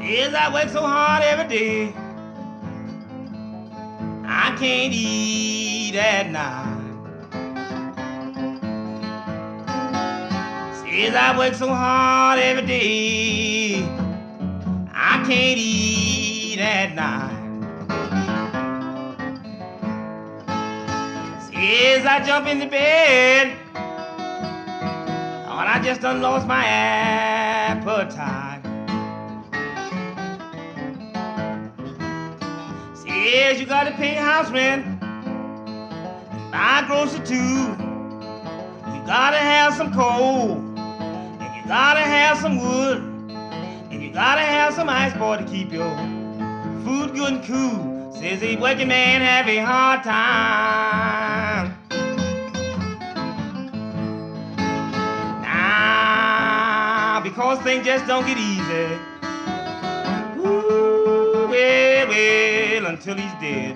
Says I work so hard every day, I can't eat at night. Says I work so hard every day, I can't eat at night. Says I jump in the bed, oh, I just done lost my appetite. Says you gotta pay house rent, buy groceries too. You gotta have some coal, and you gotta have some wood, and you gotta have some ice, boy, to keep your food good and cool. Says a working man have a hard time. Now, because things just don't get easy. Ooh, well, until he's dead.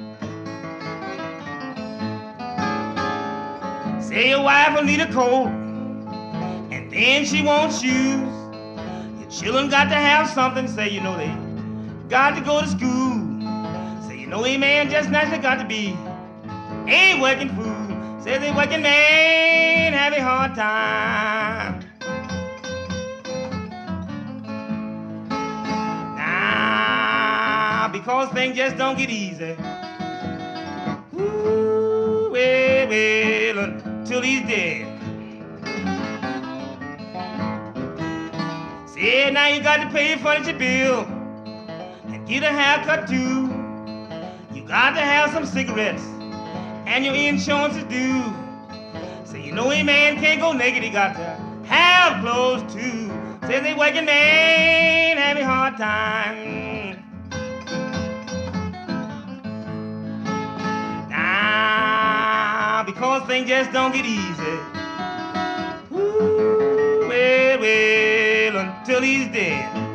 Say your wife will need a coat, and then she wants shoes. Your children got to have something. Say, you know, they got to go to school. Say, you know, a man just naturally got to be a working fool. Say the working man have a hard time. Now, because things just don't get easy. Ooh, well, until he's dead. Say, now you got to pay your furniture bill and get a haircut too. You got to have some cigarettes and your insurance is due. Say, you know a man can't go naked, he got to have clothes too. Says a working man have a hard time. Now, because things just don't get easy. Ooh, well, until he's dead.